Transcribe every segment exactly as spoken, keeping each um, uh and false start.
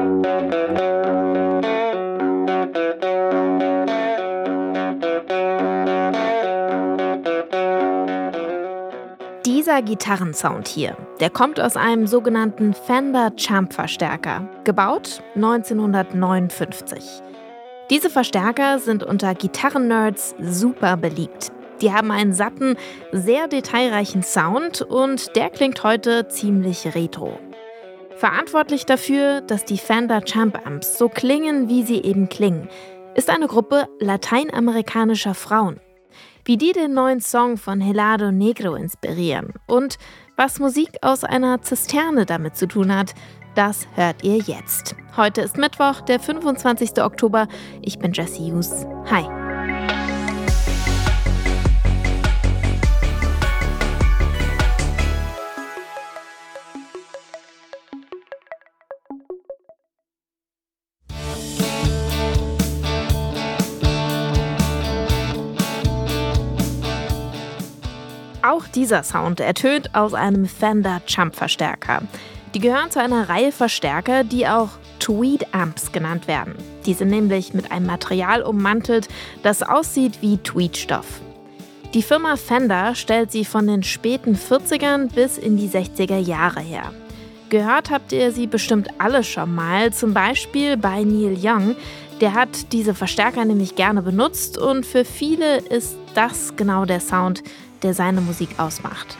Dieser Gitarrensound hier, der kommt aus einem sogenannten Fender Champ-Verstärker, gebaut neunzehnhundertneunundfünfzig. Diese Verstärker sind unter Gitarrennerds super beliebt. Die haben einen satten, sehr detailreichen Sound und der klingt heute ziemlich retro. Verantwortlich dafür, dass die Fender Champ-Amps so klingen, wie sie eben klingen, ist eine Gruppe lateinamerikanischer Frauen. Wie die den neuen Song von Helado Negro inspirieren und was Musik aus einer Zisterne damit zu tun hat, das hört ihr jetzt. Heute ist Mittwoch, der fünfundzwanzigster Oktober. Ich bin Jessie Hughes. Hi. Auch dieser Sound ertönt aus einem Fender Champ-Verstärker. Die gehören zu einer Reihe Verstärker, die auch Tweed-Amps genannt werden. Die sind nämlich mit einem Material ummantelt, das aussieht wie Tweedstoff. Die Firma Fender stellt sie von den späten vierzigern bis in die sechziger Jahre her. Gehört habt ihr sie bestimmt alle schon mal, zum Beispiel bei Neil Young. Der hat diese Verstärker nämlich gerne benutzt und für viele ist das genau der Sound, der seine Musik ausmacht.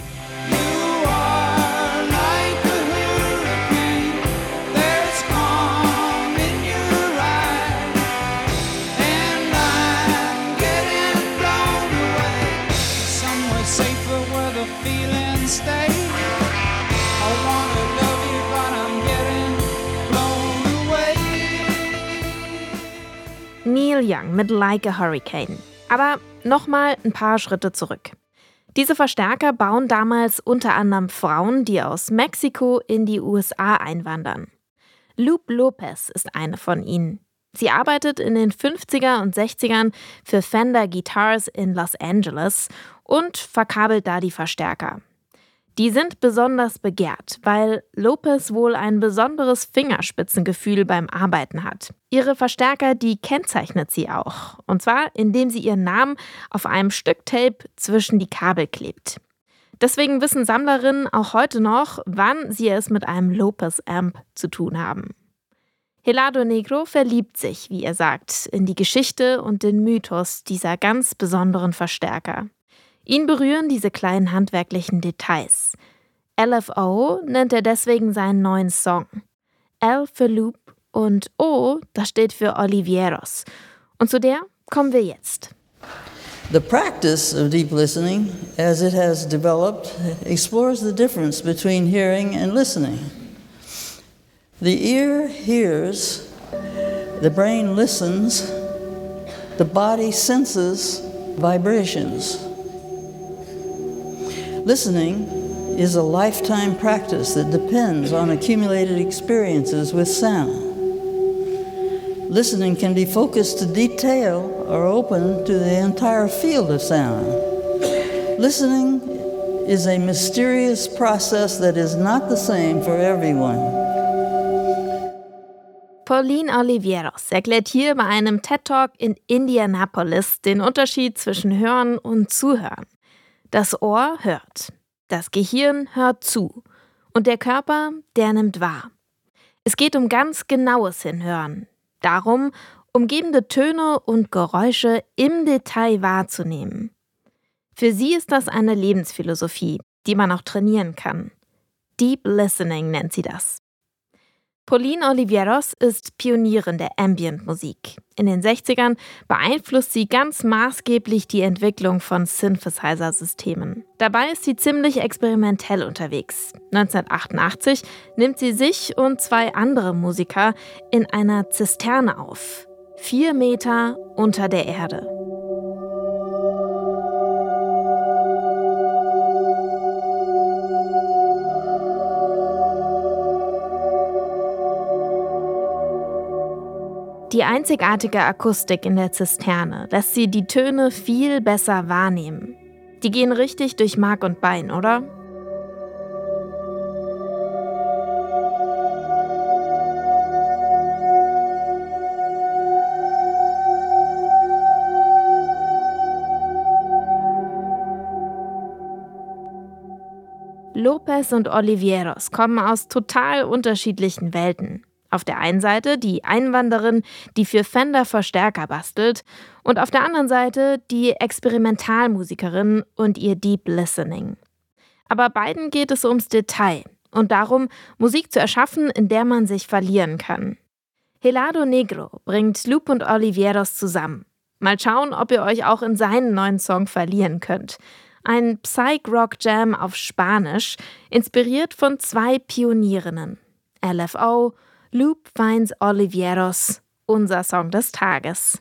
Neil Young mit Like a Hurricane. Aber nochmal ein paar Schritte zurück. Diese Verstärker bauen damals unter anderem Frauen, die aus Mexiko in die U S A einwandern. Lupe Lopez ist eine von ihnen. Sie arbeitet in den fünfziger und sechzigern für Fender Guitars in Los Angeles und verkabelt da die Verstärker. Die sind besonders begehrt, weil Lopez wohl ein besonderes Fingerspitzengefühl beim Arbeiten hat. Ihre Verstärker, die kennzeichnet sie auch. Und zwar, indem sie ihren Namen auf einem Stück Tape zwischen die Kabel klebt. Deswegen wissen Sammlerinnen auch heute noch, wann sie es mit einem Lopez-Amp zu tun haben. Helado Negro verliebt sich, wie er sagt, in die Geschichte und den Mythos dieser ganz besonderen Verstärker. Ihn berühren diese kleinen handwerklichen Details. L F O nennt er deswegen seinen neuen Song. L für Loop und O, das steht für Olivieros. Und zu der kommen wir jetzt. The practice of deep listening, as it has developed, explores the difference between hearing and listening. The ear hears, the brain listens, the body senses vibrations. Listening is a lifetime practice that depends on accumulated experiences with sound. Listening can be focused to detail or open to the entire field of sound. Listening is a mysterious process that is not the same for everyone. Pauline Olivieros erklärt hier bei einem TED-Talk in Indianapolis den Unterschied zwischen Hören und Zuhören. Das Ohr hört, das Gehirn hört zu und der Körper, der nimmt wahr. Es geht um ganz genaues Hinhören, darum, umgebende Töne und Geräusche im Detail wahrzunehmen. Für sie ist das eine Lebensphilosophie, die man auch trainieren kann. Deep Listening nennt sie das. Pauline Olivieros ist Pionierin der Ambient-Musik. In den sechzigern beeinflusst sie ganz maßgeblich die Entwicklung von Synthesizer-Systemen. Dabei ist sie ziemlich experimentell unterwegs. neunzehnhundertachtundachtzig nimmt sie sich und zwei andere Musiker in einer Zisterne auf. Vier Meter unter der Erde. Die einzigartige Akustik in der Zisterne lässt sie die Töne viel besser wahrnehmen. Die gehen richtig durch Mark und Bein, oder? Lopez und Oliveiros kommen aus total unterschiedlichen Welten. Auf der einen Seite die Einwanderin, die für Fender Verstärker bastelt, und auf der anderen Seite die Experimentalmusikerin und ihr Deep Listening. Aber beiden geht es ums Detail und darum, Musik zu erschaffen, in der man sich verlieren kann. Helado Negro bringt Loop und Oliveiros zusammen. Mal schauen, ob ihr euch auch in seinen neuen Song verlieren könnt. Ein Psych-Rock-Jam auf Spanisch, inspiriert von zwei Pionierinnen. L F O, Loop finds Oliveiros, unser Song des Tages.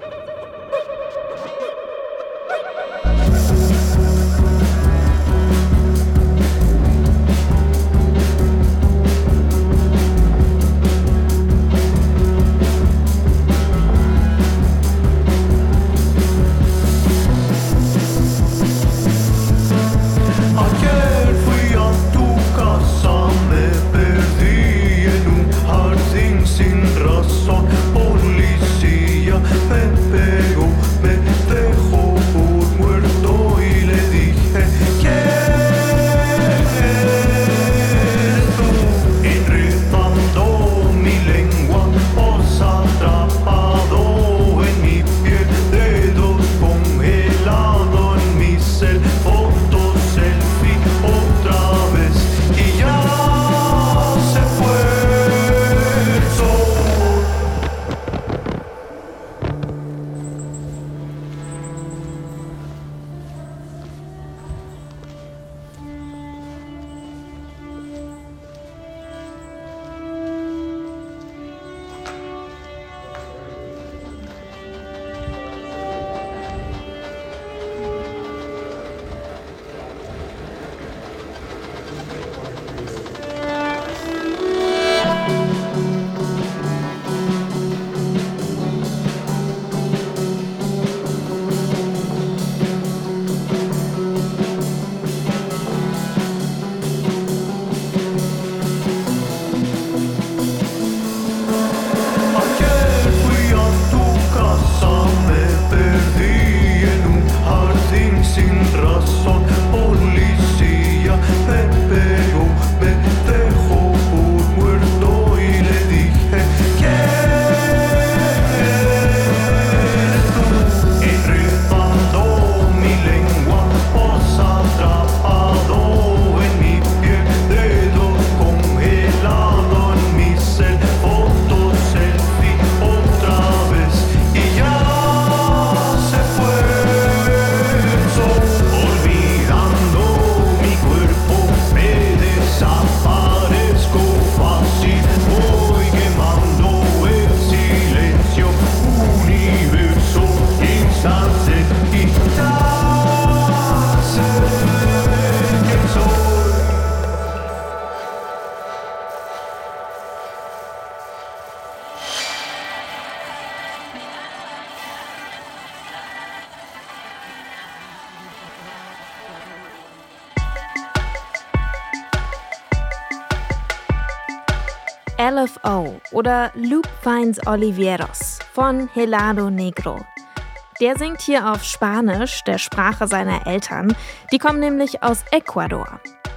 L F O oder Loop finds Oliveiros von Helado Negro. Der singt hier auf Spanisch, der Sprache seiner Eltern. Die kommen nämlich aus Ecuador.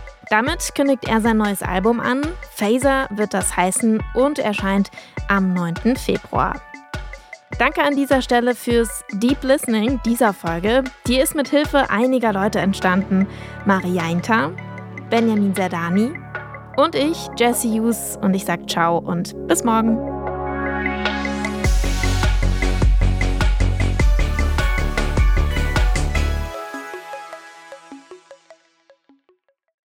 Damit kündigt er sein neues Album an. Phaser wird das heißen und erscheint am neunten Februar. Danke an dieser Stelle fürs Deep Listening dieser Folge. Die ist mit Hilfe einiger Leute entstanden. Mariainta, Benjamin Zerdani und ich, Jessie Hughes, und ich sag ciao und bis morgen.